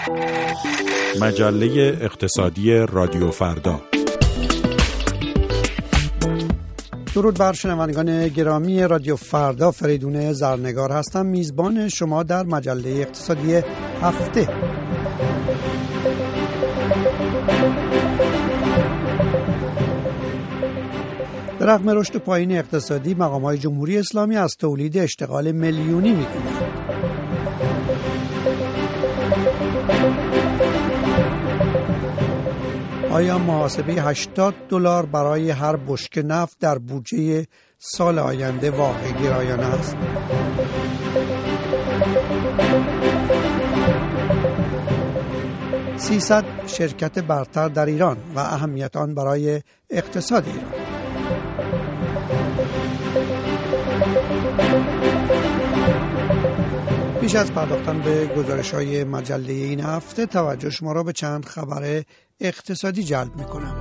مجله اقتصادی رادیو فردا. درود بر شنوندگان گرامی رادیو فردا، فریدون زرنگار هستم، میزبان شما در مجله اقتصادی هفته. به رغم رشد پایین اقتصادی، مقام‌های جمهوری اسلامی از تولید اشتغال میلیونی می‌گویند. آیا محاسبه $80 برای هر بشکه نفت در بودجه سال آینده واقع گرایانه است؟ $300 شرکت برتر در ایران و اهمیت آن برای اقتصاد ایران. پیش از پرداختن به گزارش‌های مجله این هفته، توجه شما را به چند خبر اقتصادی جلب می‌کنم.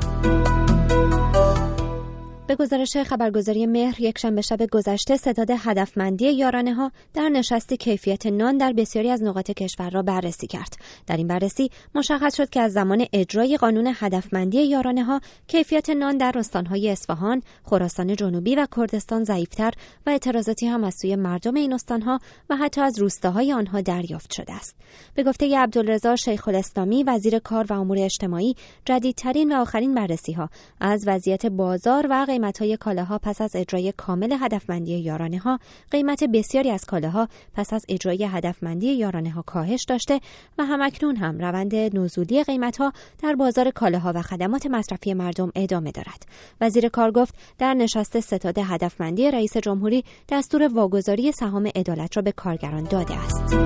به گزارش خبرگزاری مهر، یک شنبه شب گذشته ستاد هدفمندی یارانه‌ها در نشست کیفیت نان در بسیاری از نقاط کشور را بررسی کرد. در این بررسی مشخص شد که از زمان اجرای قانون هدفمندی یارانه‌ها، کیفیت نان در استان‌های اصفهان، خراسان جنوبی و کردستان ضعیف‌تر و اعتراضاتی هم از سوی مردم این استان‌ها و حتی از روستاهای آنها دریافت شده است. به گفته عبدالرضا شیخ الاسلامی، وزیر کار و امور اجتماعی، جدیدترین و آخرین بررسی‌ها از وضعیت بازار و قیمت‌های کالاها پس از اجرای کامل هدفمندی یارانه‌ها، قیمت بسیاری از کالاها پس از اجرای هدفمندی یارانه‌ها کاهش داشته و همکنون هم روند نزولی قیمت‌ها در بازار کالاها و خدمات مصرفی مردم ادامه دارد. وزیر کار گفت در نشست ستاد هدفمندی رئیس جمهوری دستور واگذاری سهام عدالت را به کارگران داده است.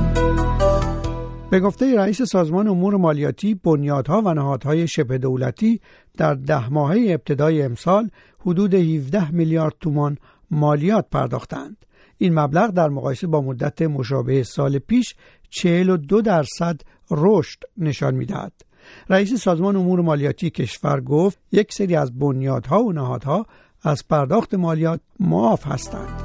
به گفته رئیس سازمان امور مالیاتی، بنیادها و نهادهای شبه دولتی در 10 ماهه ابتدای امسال حدود 17 میلیارد تومان مالیات پرداختند. این مبلغ در مقایسه با مدت مشابه سال پیش 42% رشد نشان می‌دهد. رئیس سازمان امور مالیاتی کشور گفت یک سری از بنیادها و نهادها از پرداخت مالیات معاف هستند.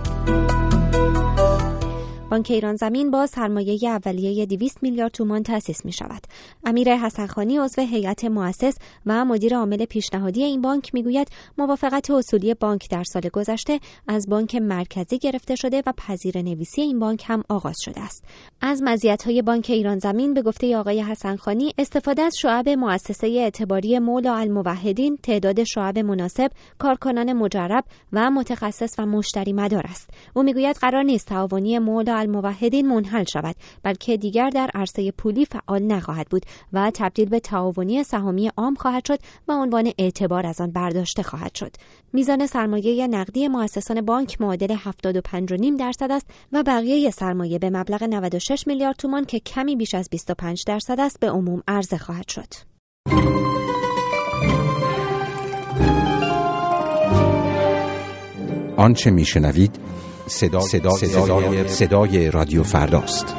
بانک ایران زمین با سرمایه اولیه 200 میلیارد تومان تأسیس می شود. امیر حسنخانی، عضو هیئت مؤسس و مدیر عامل پیشنهادی این بانک، میگوید موافقت اصولی بانک در سال گذشته از بانک مرکزی گرفته شده و پذیره‌نویسی این بانک هم آغاز شده است. از مزیت‌های بانک ایران زمین به گفته آقای حسنخانی، استفاده از شعب مؤسسه اعتباری مولا الموحدین، تعداد شعب مناسب، کارکنان مجرب و متخصص و مشتری مدار است. او میگوید قرار نیست تعاونی مولا الموحدین منحل شود، بلکه دیگر در عرصه پولی فعال نخواهد بود و تبدیل به تعاونی سهامی عام خواهد شد و عنوان اعتبار از آن برداشته خواهد شد. میزان سرمایه نقدی مؤسسان بانک معادل 75.5% است و بقیه سرمایه به مبلغ 96 میلیارد تومان که کمی بیش از 25% است به عموم عرضه خواهد شد. آنچه میشنوید صدای رادیو فرداست.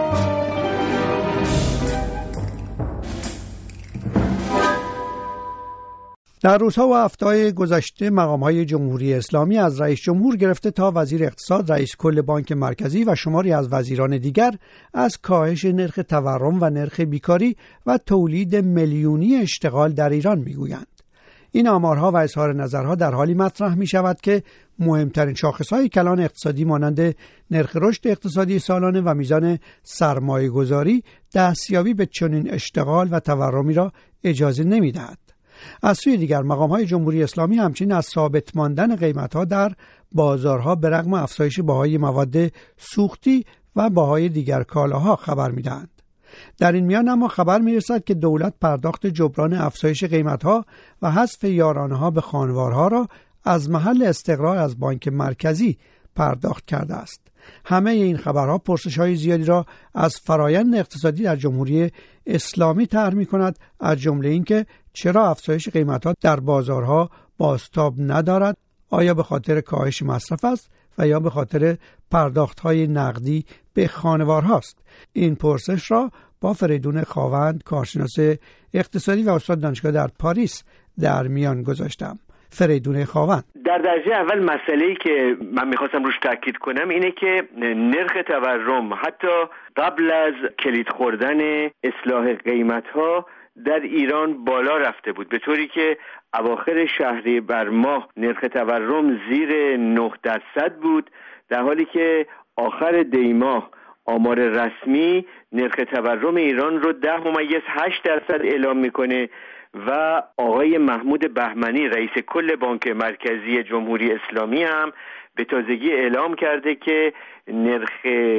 در روزها و هفته‌های گذشته مقام‌های جمهوری اسلامی از رئیس جمهور گرفته تا وزیر اقتصاد، رئیس کل بانک مرکزی و شماری از وزیران دیگر از کاهش نرخ تورم و نرخ بیکاری و تولید میلیونی اشتغال در ایران میگویند. این آمارها و اظهار نظرها در حالی مطرح می شود که مهمترین شاخصهای کلان اقتصادی مانند نرخ رشد اقتصادی سالانه و میزان سرمایه گذاری دستیابی به چنین اشتغال و تورمی را اجازه نمی دهد. از سوی دیگر مقام‌های جمهوری اسلامی همچنین از ثابت ماندن قیمت‌ها در بازارها به رغم افزایش بهای مواد سوختی و بهای دیگر کالاها خبر می‌دهند. در این میان اما خبر می‌رسد که دولت پرداخت جبران افزایش قیمت‌ها و حذف یارانه‌ها به خانوارها را از محل استقرار از بانک مرکزی پرداخت کرده است. همه این خبرها پرسش‌های زیادی را از فرایند اقتصادی در جمهوری اسلامی طرح می‌کند، از جمله اینکه چرا افزایش قیمت‌ها در بازارها بازتاب ندارد؟ آیا به خاطر کاهش مصرف است و یا به خاطر پرداخت‌های نقدی به خانوارهاست؟ این پرسش را با فریدون خاوند، کارشناس اقتصادی و استاد دانشگاه در پاریس، در میان گذاشتم. فریدون خاوند. در درجه اول مسئله‌ای که من میخواستم روش تاکید کنم اینه که نرخ تورم حتی قبل از کلید خوردن اصلاح قیمت‌ها در ایران بالا رفته بود، به طوری که اواخر شهریور ماه نرخ تورم زیر 9% بود، در حالی که آخر دی ماه آمار رسمی نرخ تورم ایران رو 10.8% اعلام میکنه و آقای محمود بهمنی رئیس کل بانک مرکزی جمهوری اسلامی هم به تازگی اعلام کرده که نرخ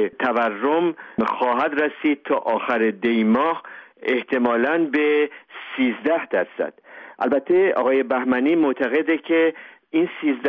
تورم خواهد رسید تا آخر دی ماه احتمالاً به 13%. البته آقای بهمنی معتقده که این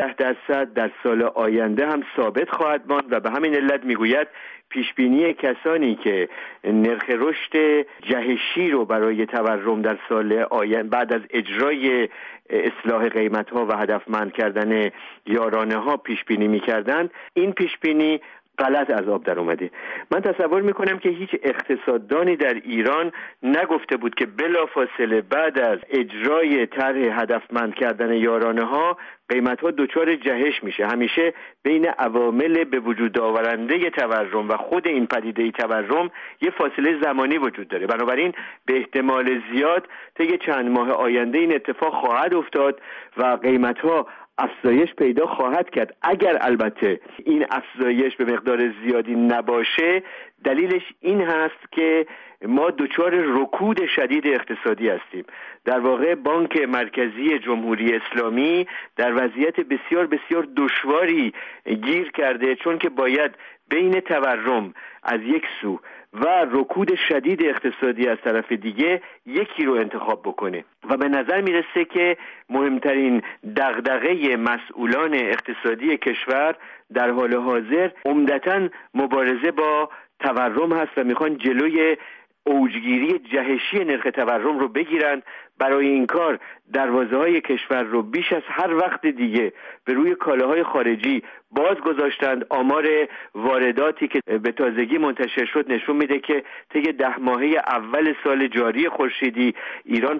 13% در سال آینده هم ثابت خواهد ماند و به همین علت میگوید پیشبینی کسانی که نرخ رشد جهشی رو برای تورم در سال آینده بعد از اجرای اصلاح قیمت‌ها و هدفمند کردن یارانه ها پیشبینی می‌کردند، این پیشبینی غلط از آب در اومده. من تصور میکنم که هیچ اقتصاددانی در ایران نگفته بود که بلافاصله بعد از اجرای طرح هدفمند کردن یارانه ها قیمت ها دچار جهش میشه. همیشه بین عوامل به وجود آورنده تورم و خود این پدیده تورم یه فاصله زمانی وجود داره، بنابراین به احتمال زیاد طی چند ماه آینده این اتفاق خواهد افتاد و قیمت ها افزایش پیدا خواهد کرد. اگر البته این افزایش به مقدار زیادی نباشه، دلیلش این هست که ما دچار رکود شدید اقتصادی هستیم. در واقع بانک مرکزی جمهوری اسلامی در وضعیت بسیار بسیار دشواری گیر کرده، چون که باید بین تورم از یک سو و رکود شدید اقتصادی از طرف دیگه یکی رو انتخاب بکنه و به نظر میرسه که مهمترین دغدغه مسئولان اقتصادی کشور در حال حاضر عمدتاً مبارزه با تورم هست و میخوان جلوی اوجگیری جهشی نرخ تورم رو بگیرند. برای این کار دروازه‌های کشور رو بیش از هر وقت دیگه به روی کالاهای خارجی باز گذاشتند. آمار وارداتی که به تازگی منتشر شد نشون میده که طی 10 ماهه اول سال جاری خورشیدی ایران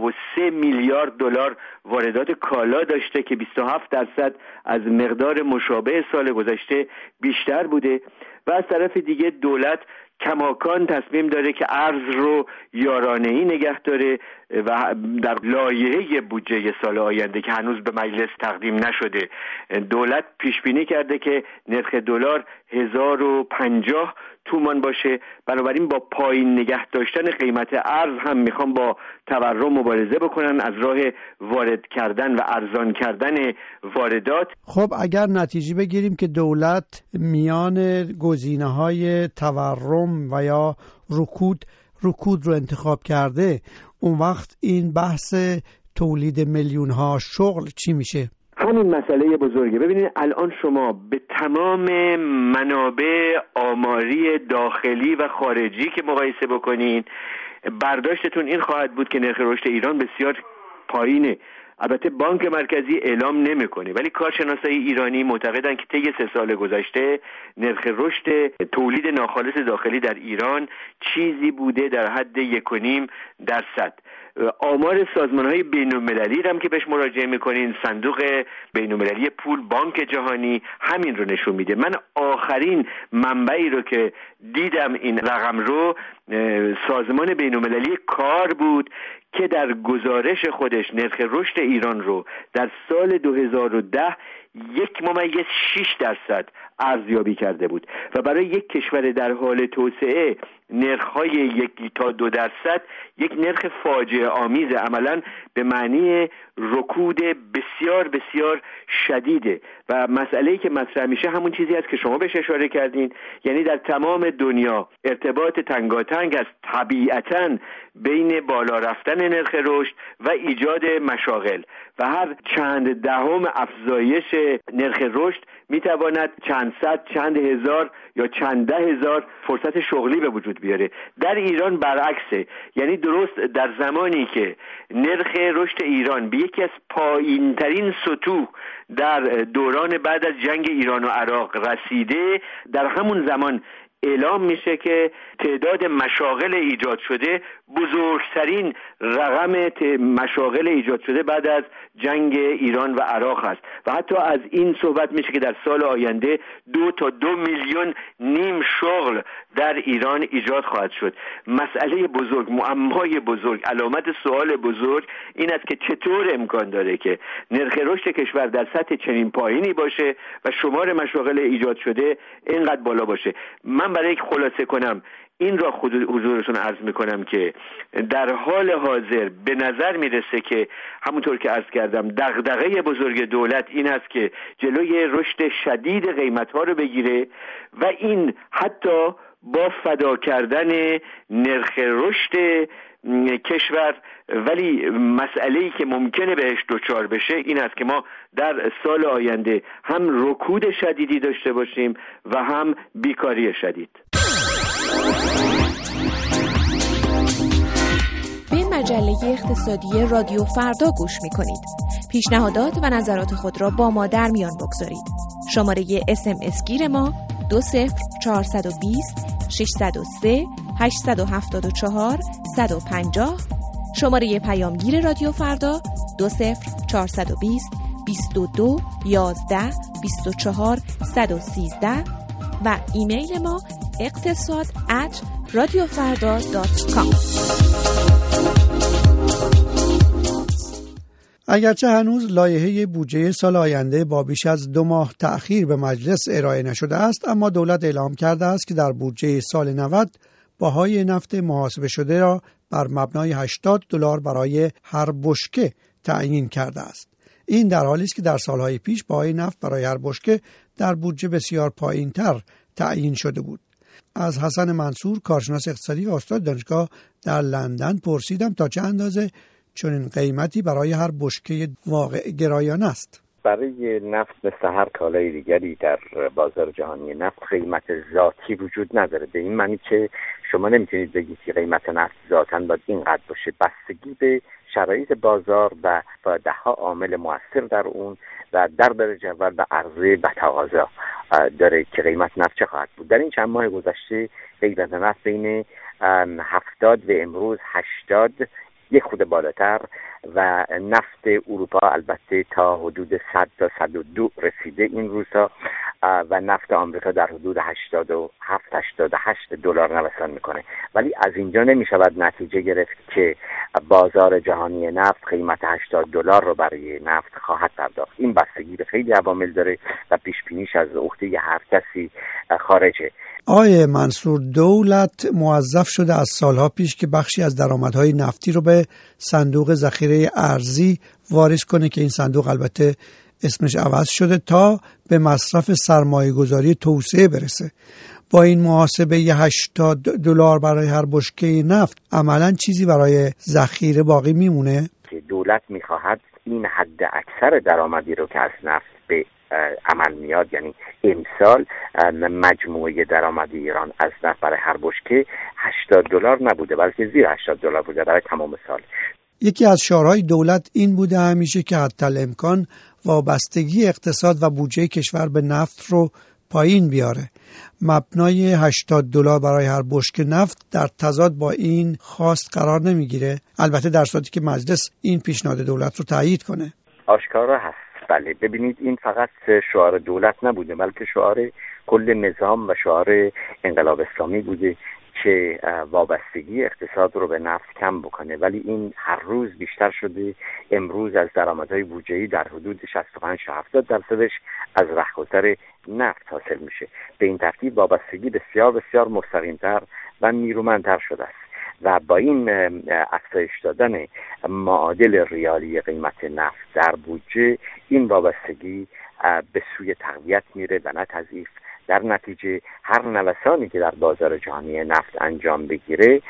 53 میلیارد دلار واردات کالا داشته که 27% از مقدار مشابه سال گذشته بیشتر بوده و از طرف دیگه دولت کماکان تصمیم داره که ارز رو یارانه‌ای نگه داره و در لایحه بودجه سال آینده که هنوز به مجلس تقدیم نشده دولت پیش بینی کرده که نرخ دلار 1050 تومان باشه. بنابراین با پایین نگه داشتن قیمت ارز هم میخوان با تورم مبارزه بکنن از راه وارد کردن و ارزان کردن واردات. خب اگر نتیجه بگیریم که دولت میان گزینه‌های تورم و یا رکود رو انتخاب کرده، اون وقت این بحث تولید میلیون‌ها شغل چی میشه؟ همین مسئله بزرگه. ببینید الان شما به تمام منابع آماری داخلی و خارجی که مقایسه بکنین، برداشتتون این خواهد بود که نرخ رشد ایران بسیار پایینه. البته بانک مرکزی اعلام نمیکنه، ولی کارشناسای ایرانی معتقدن که طی 3 سال گذشته نرخ رشد تولید ناخالص داخلی در ایران چیزی بوده در حد 1.5%. آمار سازمان‌های بین‌المللی هم که بهش مراجعه می‌کنین، صندوق بین‌المللی پول، بانک جهانی، همین رو نشون میده. من آخرین منبعی رو که دیدم این رقم رو سازمان بین‌المللی کار بود که در گزارش خودش نرخ رشد ایران رو در سال 2010 1.6% ارزیابی کرده بود و برای یک کشور در حال توسعه نرخ‌های 1 تا 2% یک نرخ فاجعه آمیز، عملاً به معنی رکود بسیار بسیار شدیده. و مسئله‌ای که مطرح میشه همون چیزی است که شما بهش اشاره کردین، یعنی در تمام دنیا ارتباط تنگاتنگ است طبیعتاً بین بالا رفتن نرخ رشد و ایجاد مشاغل و هر چند دهم افزایش نرخ رشد میتواند چند صد، چند هزار یا چند ده هزار فرصت شغلی به وجود بیاره. در ایران برعکسه، یعنی درست در زمانی که نرخ رشد ایران به یکی از پایین‌ترین سطوح در دوران بعد از جنگ ایران و عراق رسیده، در همون زمان اعلام میشه که تعداد مشاغل ایجاد شده بزرگترین رقم مشاغل ایجاد شده بعد از جنگ ایران و عراق است و حتی از این صحبت میشه که در سال آینده 2 تا 2.5 میلیون شغل در ایران ایجاد خواهد شد. مسئله بزرگ، معمای بزرگ، علامت سوال بزرگ این است که چطور امکان داره که نرخ رشد کشور در سطح چنین پایینی باشه و شمار مشاغل ایجاد شده اینقدر بالا باشه. من برای یک خلاصه کنم این را حضورتون عرض میکنم که در حال حاضر به نظر میرسه که همونطور که عرض کردم دغدغه بزرگ دولت این است که جلوی رشد شدید قیمت‌ها رو بگیره و این حتی با فدا کردن نرخ رشد کشور. ولی مسئله‌ای که ممکنه بهش دچار بشه این است که ما در سال آینده هم رکود شدیدی داشته باشیم و هم بیکاری شدید. به مجله اقتصادی رادیو فردا گوش می‌کنید. پیشنهادات و نظرات خود را با ما در میان بگذارید. شماره SMS گیر ما 20420 603 874 150. شماره پیامگیر رادیو فردا 20420 22 11 24 113 و ایمیل ما اقتصاد@radiofarda.com. اگرچه هنوز لایحه بودجه سال آینده با بیش از 2 ماه تأخیر به مجلس ارائه نشده است، اما دولت اعلام کرده است که در بودجه سال 90 بهای نفت محاسبه شده را بر مبنای $80 برای هر بشکه تعیین کرده است. این در حالی است که در سالهای پیش بهای نفت برای هر بشکه در بودجه بسیار پایین‌تر تعیین شده بود. از حسن منصور، کارشناس اقتصادی و استاد دانشگاه در لندن پرسیدم تا چه اندازه چنین قیمتی برای هر بشکه واقع گرایانه است. برای نفت مثل هر کالای دیگری در بازار جهانی نفت قیمت ذاتی وجود نداره، به این معنی که شما نمیتونید بگید که قیمت نفت ذاتاً باید اینقدر باشه. بستگی به شرایط بازار و ده‌ها عامل مؤثر در اون و در درجه اول به عرضه و تقاضا داره که قیمت نفت چه خواهد بود. در این چند ماه گذشته قیمت نفت بین 70 و امروز 80 یک خود بالاتر و نفت اروپا البته تا حدود 100 تا 102 رسیده این روزها و نفت آمریکا در حدود 87-88 دلار نوسان میکنه. ولی از اینجا نمیشود نتیجه گرفت که بازار جهانی نفت قیمت $80 رو برای نفت خواهد پرداخت. این بستگی به خیلی عوامل داره و پیش بینیش از عهده هر کسی خارجه. آقای منصور، دولت موظف شده از سالها پیش که بخشی از درآمدهای نفتی رو به صندوق ذخیره ارزی واریز کنه که این صندوق البته اسمش عوض شده تا به مصرف سرمایه‌گذاری توسعه برسه. با این محاسبه $80 برای هر بشکه نفت عملاً چیزی برای ذخیره باقی میمونه؟ که دولت میخواهد این حد اکثر درآمدی رو که از نفت به عمل میاد، یعنی امسال مجموعه درآمد ایران از نفت برای هر بشکه $80 نبوده بلکه زیر $80 بوده برای تمام سال. یکی از شعارهای دولت این بوده همیشه که حتی الامکان وابستگی اقتصاد و بودجه کشور به نفت رو پایین بیاره. مبنای $80 برای هر بشکه نفت در تضاد با این خواست قرار نمیگیره، البته در صورتی که مجلس این پیشنهاد دولت رو تایید کنه. آشکارا هست. بله، ببینید این فقط شعار دولت نبوده بلکه شعار کل نظام و شعار انقلاب اسلامی بوده که وابستگی اقتصاد رو به نفت کم بکنه، ولی این هر روز بیشتر شده. امروز از درآمدهای بودجه‌ای در حدود 65 تا 70% از رهگذر نفت حاصل میشه. به این ترتیب وابستگی بسیار بسیار مستقیم‌تر و نیرومندتر شده است و با این افزایش دادن معادل ریالی قیمت نفت در بودجه این وابستگی به سوی تقویت میره و نه تضعیف. در نتیجه هر نوسانی که در بازار جهانی نفت انجام بگیره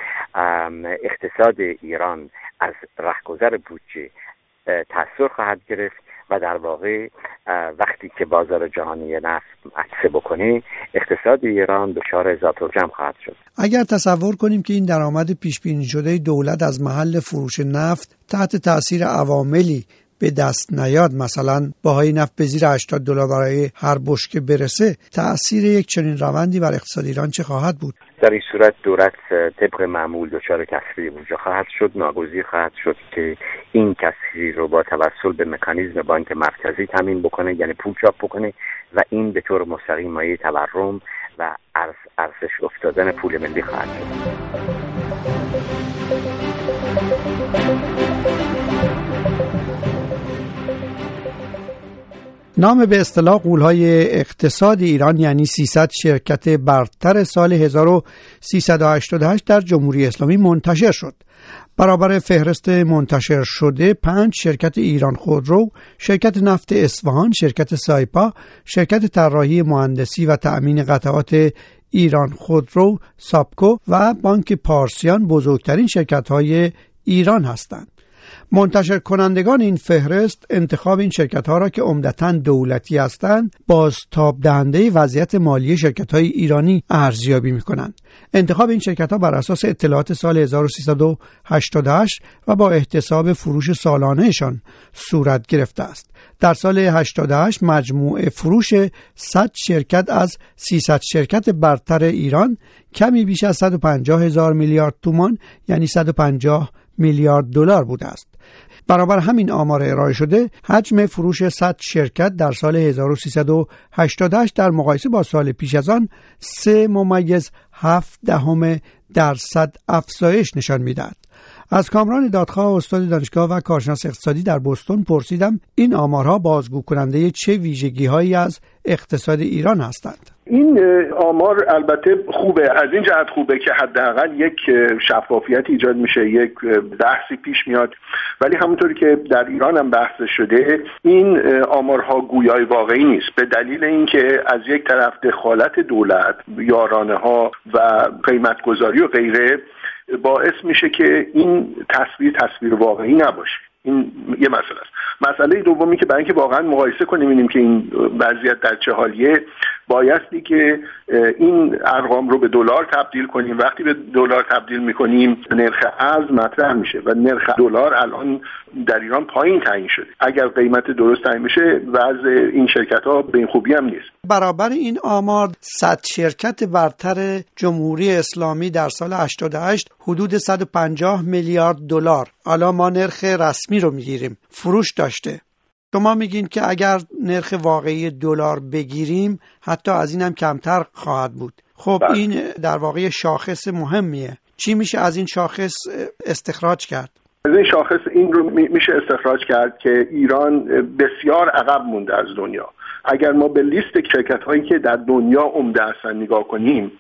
اقتصاد ایران از رهگذر بودجه تأثیر خواهد گرفت و در واقع وقتی که بازار جهانی نفت عکس بکنه اقتصاد ایران دچار ذات‌الجمع خواهد شد. اگر تصور کنیم که این درآمد پیش بینی شده دولت از محل فروش نفت تحت تأثیر عواملی به دست نیاد، مثلا بهای نفت به زیر $80 برای هر بشکه برسه، تأثیر یک چنین روندی بر اقتصاد ایران چه خواهد بود؟ در این صورت دولت طبق معمول دچار کسری بودجه خواهد شد. ناگزیر خواهد شد که این کسری رو با توسل به مکانیزم بانک مرکزی تامین بکنه، یعنی پول چاپ بکنه و این به طور مستقیم مایه تورم و ارزش افتادن پول ملی خواهد شد. نام به اصطلاح غول‌های اقتصاد ایران یعنی 300 شرکت برتر سال 1388 در جمهوری اسلامی منتشر شد. برابر فهرست منتشر شده 5 شرکت ایران خودرو، شرکت نفت اصفهان، شرکت سایپا، شرکت طراحی مهندسی و تأمین قطعات ایران خودرو سابکو و بانک پارسیان بزرگترین شرکت‌های ایران هستند. منتشر کنندگان این فهرست انتخاب این شرکت‌ها را که عمدتاً دولتی هستند بازتاب دهنده وضعیت مالی شرکت‌های ایرانی ارزیابی می‌کنند. انتخاب این شرکت‌ها بر اساس اطلاعات سال 1388 و با احتساب فروش سالانه‌شان صورت گرفته است. در سال 88 مجموع فروش 100 شرکت از 300 شرکت برتر ایران کمی بیش از 150,000 میلیارد تومان یعنی 150 میلیارد دلار بوده است. برابر همین آمار ارائه شده، حجم فروش 100 شرکت در سال 1388 در مقایسه با سال پیش از آن 3.7% افزایش نشان می‌دهد. از کامران دادخواه استاد دانشگاه و کارشناس اقتصادی در بوستون پرسیدم این آمارها بازگو کننده چه ویژگی‌هایی از اقتصاد ایران هستند؟ این آمار البته خوبه، از این جهت خوبه که حداقل یک شفافیت ایجاد میشه، یک بحثی پیش میاد، ولی همونطوری که در ایران هم بحث شده این آمارها گویای واقعی نیست، به دلیل اینکه از یک طرف دخالت دولت، یارانه‌ها و قیمت‌گذاری و غیره باعث میشه که این تصویر واقعی نباشه. این یه مسئله است. مسئله دومی که برای اینکه واقعا مقایسه کنیم ببینیم که این وضعیت در چه حالیه، بایستی که این ارقام رو به دلار تبدیل کنیم. وقتی به دلار تبدیل میکنیم نرخ ارز مطرح میشه و نرخ دلار الان در ایران پایین تعیین شده. اگر قیمت درست تعیین بشه وضع این شرکت ها به این خوبی هم نیست. برابر این آمار 100 شرکت برتر جمهوری اسلامی در سال 88 حدود 150 میلیارد دلار، حالا ما نرخ رسمی رو میگیریم، فروش داشته. شما میگین که اگر نرخ واقعی دلار بگیریم حتی از این هم کمتر خواهد بود. خب این در واقع شاخص مهمیه. چی میشه از این شاخص استخراج کرد؟ از این شاخص این رو میشه استخراج کرد که ایران بسیار عقب مونده از دنیا. اگر ما به لیست شرکت‌هایی که در دنیا عمده هستن نگاه کنیم،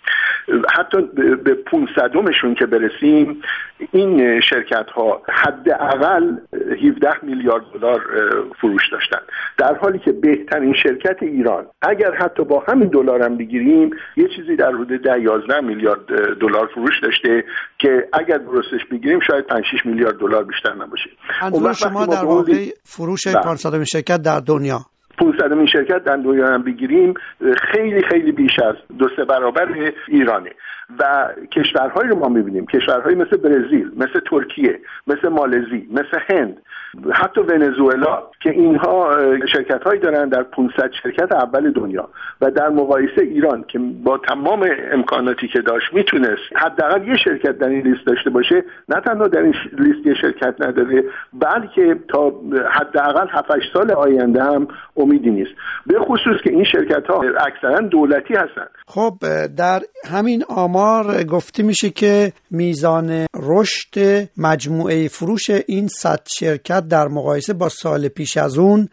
حتی به 500مشون که برسیم، این شرکت‌ها حداقل 17 میلیارد دلار فروش داشتن، در حالی که بهترین شرکت ایران اگر حتی با همین دلار هم بگیریم یه چیزی در حدود 11 میلیارد دلار فروش داشته که اگر درستش بگیریم شاید 5-6 میلیارد دلار بیشتر نباشه. منظور شما در واقع فروش 500 شرکت در دنیا، 500 شرکت در دنیا هم بگیریم خیلی خیلی بیش از 2-3 برابر ایرانه و کشورهایی رو ما میبینیم، کشورهایی مثل برزیل، مثل ترکیه، مثل مالزی، مثل هند، حتی ونزوئلا که اینها شرکت‌هایی دارن در 500 شرکت اول دنیا و در مقایسه ایران که با تمام امکاناتی که داشت میتونست حداقل یه شرکت در این لیست داشته باشه، نه تنها در این لیست یه شرکت نداره بلکه تا حداقل 7-8 سال آینده هم امیدی نیست، به خصوص که این شرکت‌ها اکثرا دولتی هستن. خب در همین آمار گفته میشه که میزان رشد مجموعه فروش این 100 شرکت در مقایسه با سال پیش از اون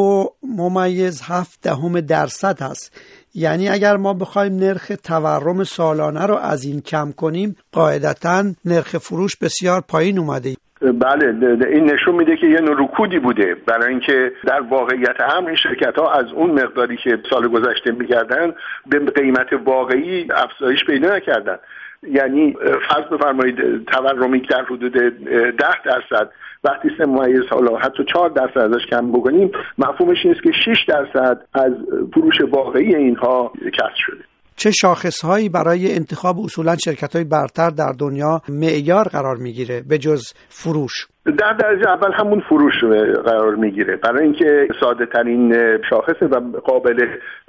3.7% هست. یعنی اگر ما بخوایم نرخ تورم سالانه رو از این کم کنیم قاعدتاً نرخ فروش بسیار پایین اومده. بله، این نشون میده که یه نوع رکودی بوده، برای اینکه در واقعیت امر این شرکت ها از اون مقداری که سال گذشته می‌کردن به قیمت واقعی افزایش پیدا نکردن. یعنی فرض بفرمایید تورمی در حدود 10%، وقتی 3 حالا حتی 4% ازش کم بکنیم مفهومش این است که 6% از فروش واقعی اینها کسر شده. چه شاخصهایی برای انتخاب اصولاً شرکت‌های برتر در دنیا معیار قرار میگیره به جز فروش؟ در درجه اول همون فروش قرار میگیره، برای اینکه ساده ترین شاخص و قابل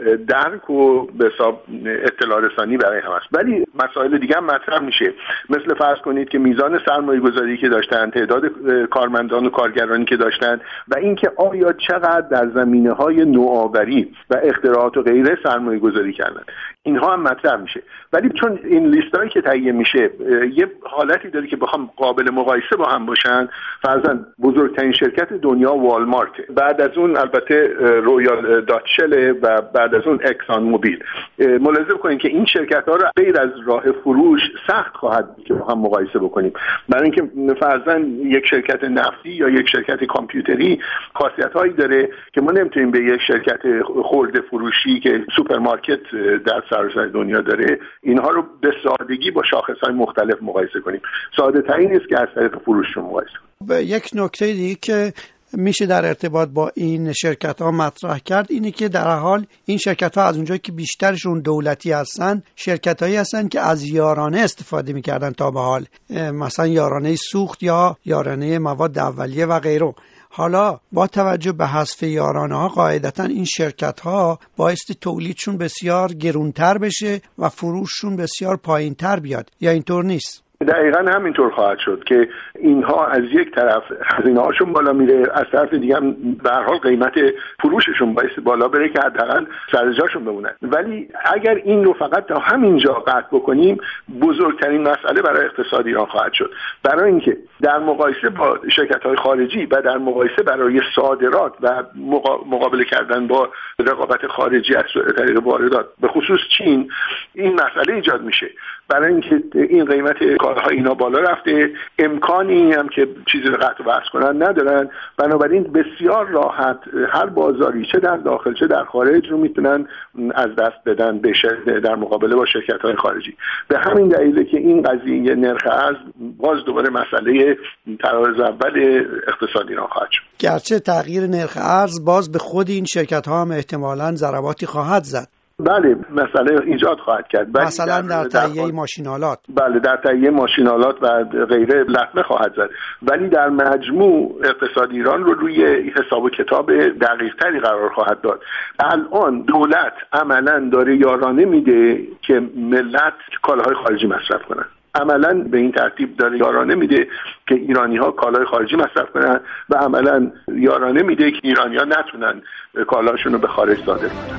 درک و به حساب اطلاع رسانی برای هم است. ولی مسائل دیگه هم مطرح میشه، مثل فرض کنید که میزان سرمایه گذاری که داشتن، تعداد کارمندان و کارگرانی که داشتن و اینکه آیا چقدر در زمینه‌های نوآوری و اختراعات و غیره سرمایه گذاری کردن، اینها هم مطرح میشه. ولی چون این لیستایی که تهیه میشه یه حالتی داره که بخوام قابل مقایسه با هم باشن، فرضاً بزرگترین شرکت دنیا والمارت، بعد از اون البته رویال داتشل و بعد از اون اکسان موبیل. ملاحظه کنید که این شرکت‌ها رو غیر از راه فروش سخت خواهد بود که با هم مقایسه بکنیم، برای اینکه فرضاً یک شرکت نفتی یا یک شرکت کامپیوتری خاصیت‌هایی داره که ما نمیتونیم به یک شرکت خرده فروشی که سوپرمارکت در سراسر دنیا داره اینها رو به سادگی با شاخص‌های مختلف مقایسه کنیم. ساده ترین است که از طریق فروش رو مقایسه کنیم. یک نکته دیگه که میشه در ارتباط با این شرکت‌ها مطرح کرد اینه که در حال این شرکت‌ها از اونجایی که بیشترشون دولتی هستن، شرکت‌هایی هستن که از یارانه استفاده می‌کردن تا به حال، مثلا یارانه سوخت یا یارانه مواد اولیه و غیره. حالا با توجه به حذف یارانه ها قاعدتا این شرکت ها بایستی تولیدشون بسیار گرونتر بشه و فروششون بسیار پایینتر بیاد، یا اینطور نیست؟ دقیقاً همینطور خواهد شد که اینها از یک طرف هزینه هاشون بالا میره، از طرف دیگه هم به هر حال قیمت فروششون باعث بالا بره که حداقل سر جاشون بمونن. ولی اگر این رو فقط تا همینجا قطع بکنیم بزرگترین مسئله برای اقتصاد ایران خواهد شد، برای اینکه در مقایسه با شرکت‌های خارجی و در مقایسه برای صادرات و مقابله کردن با رقابت خارجی از طریق واردات به خصوص چین این مسئله ایجاد میشه، برای اینکه این قیمت کالاها اینا بالا رفته، امکانی هم که چیزی رو قطع و بحث کنن ندارن، بنابراین بسیار راحت هر بازاری چه در داخل چه در خارج رو میتونن از دست بدن در مقابله با شرکت‌های خارجی. به همین دلیله که این قضیه نرخ ارز باز دوباره مسئله تراز اول اقتصاد ایران خواهد شد. گرچه تغییر نرخ ارز باز به خود این شرکت‌ها هم احتمالاً ضرباتی خواهد زد. بله، مسئله ایجاد خواهد کرد. مثلا در تهیه ماشین‌آلات. بله، در تهیه ماشین‌آلات و غیره لطمه خواهد زد. ولی در مجموع اقتصاد ایران رو روی حساب و کتاب دقیق‌تری قرار خواهد داد. الان دولت عملاً داره یارانه میده که ملت کالاهای خارجی مصرف کنن. عملاً به این ترتیب داره یارانه میده که ایرانی‌ها کالای خارجی مصرف کنن و عملاً یارانه میده که ایرانی‌ها نتونن کالاشون رو به خارج صادر کنن.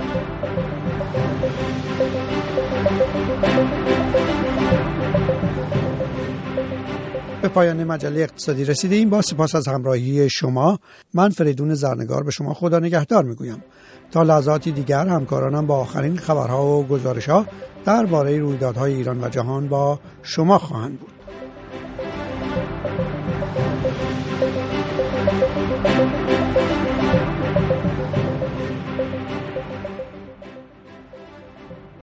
به پایان مجله اقتصادی رسیدیم. با سپاس از همراهی شما، من فریدون زرنگار به شما خدا نگهدار میگویم. تا لحظاتی دیگر همکارانم با آخرین خبرها و گزارش‌ها درباره رویدادهای ایران و جهان با شما خواهند بود.